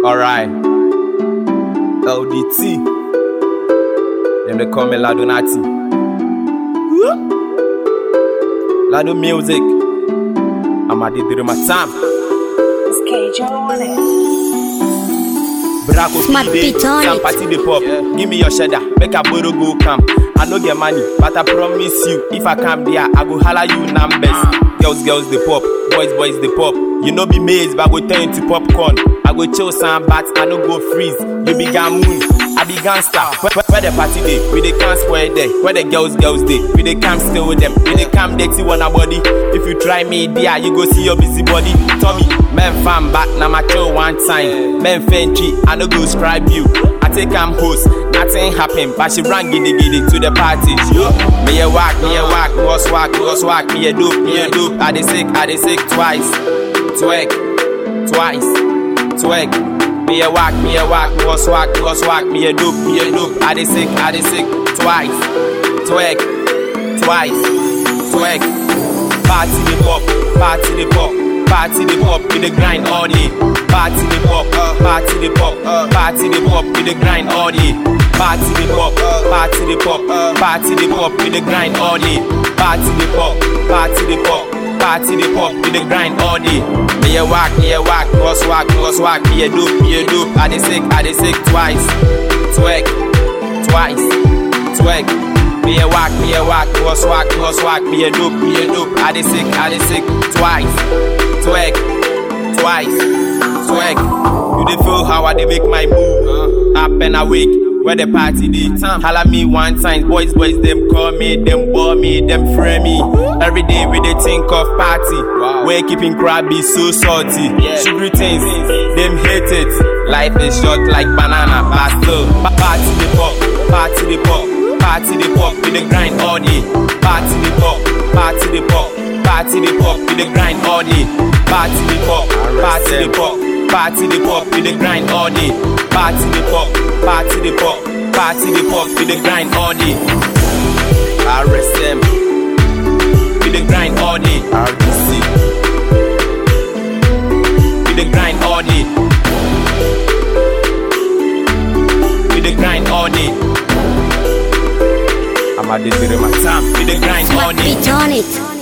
Alright. LDT. Them they call me Ladonati. Lado music. I'm a did my time. It's KJ on it. Braco Smart beat on Sam it. party the pop. Give me your cheddar. Make a borrow go come. I no get money, but I promise you, if I come there, I go holla you numbers. Girls the pop. Boys the pop. You know be maize, but I go turn to popcorn. I go chill some bats, I no go freeze. You be gamoon, I be gangster. Where the party day, we they can't spoil there. Where the girls day, we they come still with them. We they come dirty one a body. If you try me there, you go see your busy body. Tommy, men fan back, now my chill one time. Men fentry, I no go scribe you. I take host, nothing happen, but she rang giddy to the party. Me a walk, was walk, me a dope, I dey sick twice. Twerk. Me a walk, was walk, me a dope, I dey sick twice. Twerk. Party the pop, we the grind all day. Party the pop, we the grind all day. Party the pop, we the grind all day. Party the pop, we the grind all day. Me a walk, was walk, me a dope, I dey sick twice. Twerk. Me a walk, was walk, me a dope, I dey sick twice. Twerk. You dey feel how I dey make my move. Up and awake, where the party dey. Holla me one time, boys, them call me, them bore me, them frame me. Every day we dey think of party. Wow. We're keeping crabby so salty. Sugary things, them hate it. Life is short like banana, but still. Party the pop, we the grind all day. Party the pop, we the grind all day. Party the pop, we the grind all day. Party the pop, we the grind all day. RSM, we the grind all day. RDC, we the grind all day. We the grind all day. I'm a did my time, we the grind all Smart day. beat on it.